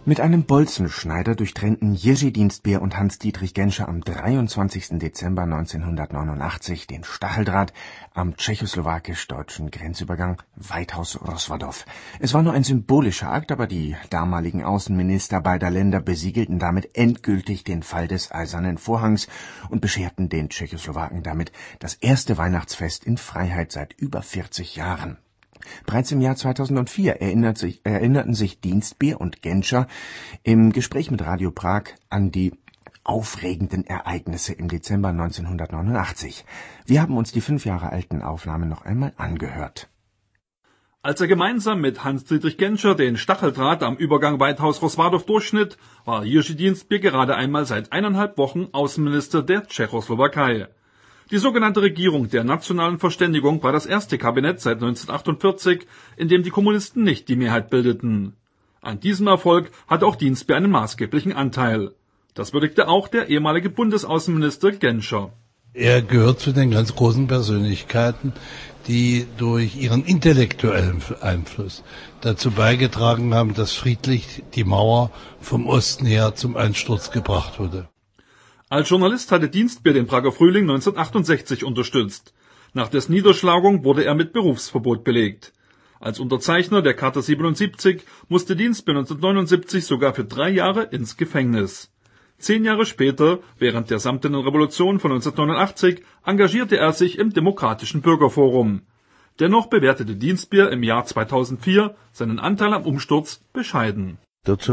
Mit einem Bolzenschneider durchtrennten Jiří Dienstbier und Hans-Dietrich Genscher am 23. Dezember 1989 den Stacheldraht am tschechoslowakisch-deutschen Grenzübergang Weithaus-Rozvadov. Es war nur ein symbolischer Akt, aber die damaligen Außenminister beider Länder besiegelten damit endgültig den Fall des Eisernen Vorhangs und bescherten den Tschechoslowaken damit das erste Weihnachtsfest in Freiheit seit über 40 Jahren. Bereits im Jahr 2004 erinnerten sich Dienstbier und Genscher im Gespräch mit Radio Prag an die aufregenden Ereignisse im Dezember 1989. Wir haben uns die 5 Jahre alten Aufnahmen noch einmal angehört. Als er gemeinsam mit Hans-Dietrich Genscher den Stacheldraht am Übergang Weithaus-Rozvadov durchschnitt, war Jiří Dienstbier gerade einmal seit 1,5 Wochen Außenminister der Tschechoslowakei. Die sogenannte Regierung der nationalen Verständigung war das erste Kabinett seit 1948, in dem die Kommunisten nicht die Mehrheit bildeten. An diesem Erfolg hat auch Dienstbier einen maßgeblichen Anteil. Das würdigte auch der ehemalige Bundesaußenminister Genscher. Er gehört zu den ganz großen Persönlichkeiten, die durch ihren intellektuellen Einfluss dazu beigetragen haben, dass friedlich die Mauer vom Osten her zum Einsturz gebracht wurde. Als Journalist hatte Dienstbier den Prager Frühling 1968 unterstützt. Nach dessen Niederschlagung wurde er mit Berufsverbot belegt. Als Unterzeichner der Charta 77 musste Dienstbier 1979 sogar für 3 Jahre ins Gefängnis. 10 Jahre später, während der Samtenen Revolution von 1989, engagierte er sich im Demokratischen Bürgerforum. Dennoch bewertete Dienstbier im Jahr 2004 seinen Anteil am Umsturz bescheiden. Das,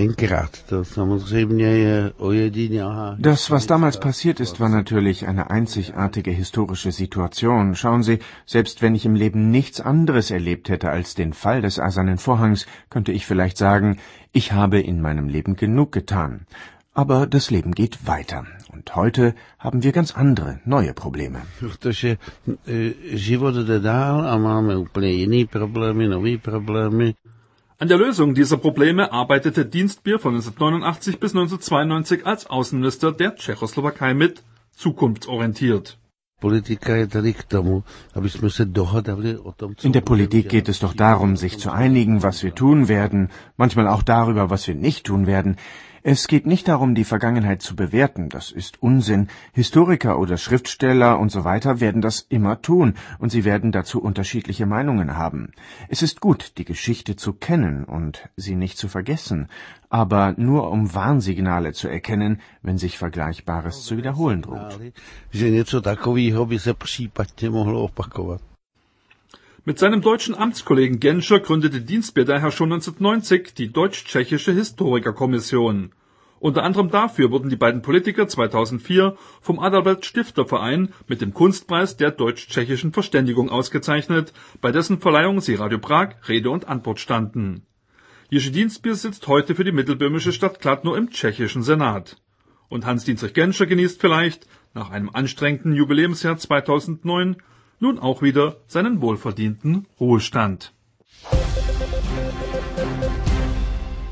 was damals passiert ist, war natürlich eine einzigartige historische Situation. Schauen Sie, selbst wenn ich im Leben nichts anderes erlebt hätte als den Fall des Eisernen Vorhangs, könnte ich vielleicht sagen, ich habe in meinem Leben genug getan. Aber das Leben geht weiter. Und heute haben wir ganz andere, neue Probleme. An der Lösung dieser Probleme arbeitete Dienstbier von 1989 bis 1992 als Außenminister der Tschechoslowakei mit, zukunftsorientiert. In der Politik geht es doch darum, sich zu einigen, was wir tun werden, manchmal auch darüber, was wir nicht tun werden. Es geht nicht darum, die Vergangenheit zu bewerten, das ist Unsinn. Historiker oder Schriftsteller und so weiter werden das immer tun, und sie werden dazu unterschiedliche Meinungen haben. Es ist gut, die Geschichte zu kennen und sie nicht zu vergessen, aber nur um Warnsignale zu erkennen, wenn sich Vergleichbares zu wiederholen droht. Mit seinem deutschen Amtskollegen Genscher gründete Dienstbier daher schon 1990 die Deutsch-Tschechische Historikerkommission. Unter anderem dafür wurden die beiden Politiker 2004 vom Adalbert-Stifter-Verein mit dem Kunstpreis der Deutsch-Tschechischen Verständigung ausgezeichnet, bei dessen Verleihung sie Radio Prag Rede und Antwort standen. Jiří Dienstbier sitzt heute für die mittelböhmische Stadt Kladno im tschechischen Senat. Und Hans-Dietrich Genscher genießt vielleicht, nach einem anstrengenden Jubiläumsjahr 2009, nun auch wieder seinen wohlverdienten Ruhestand.